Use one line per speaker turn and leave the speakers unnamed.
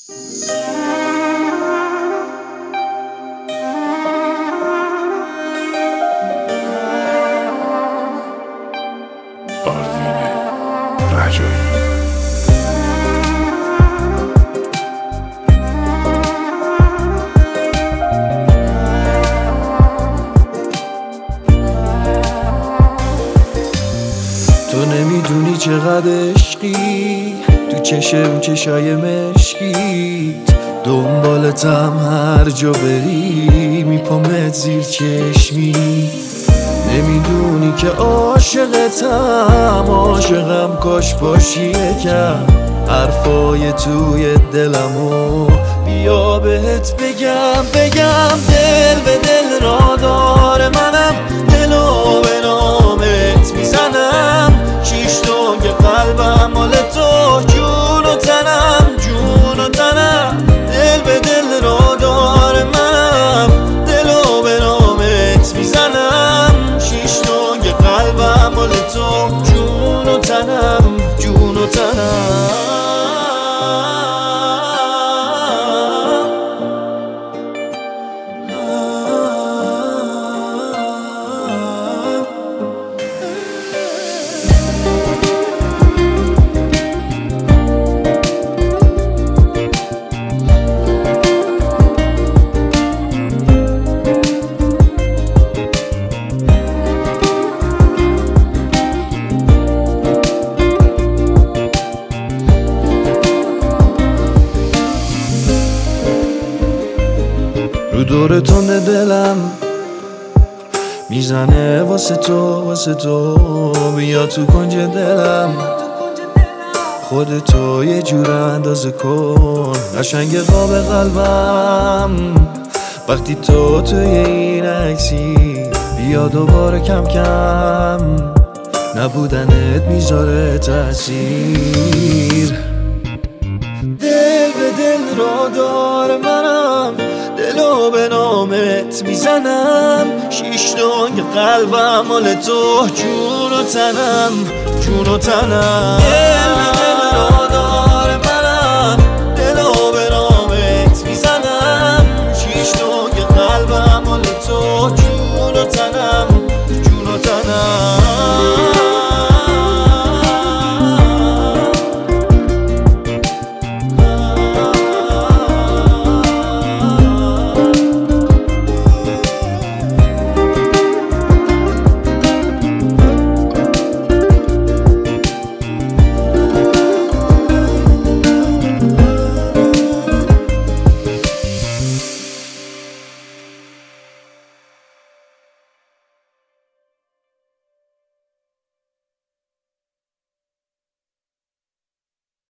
تو نمیدونی چقدر عشقی تو چشای مشکیت، دنبالتم هر جا بری میپامت زیر چشمی. نمیدونی که عاشقم کاش باشی یکم. حرفای توی دلمو بیا بهت بگم دل به دل را داره منم، دلو به نامت میزنم. شیش تنگ قلبم مال تو، جون و تنم دل به دل را داره منم، دلو به نامت میزنم. شیش تنگ قلبم مال تو، جون و تنم رو دور تند دلم میزنه واسه تو بیا تو کنج دلم. خودتو یه جور اندازه کن، قشنگ قاب قلبم. وقتی تو توی این عکسی، بیا دوباره کم کم. نبودنت میذاره تأثیر. دل به دل را داره منم، دلو به نامت میزنم. شیش تنگ قلبم مال تو، جون و تنم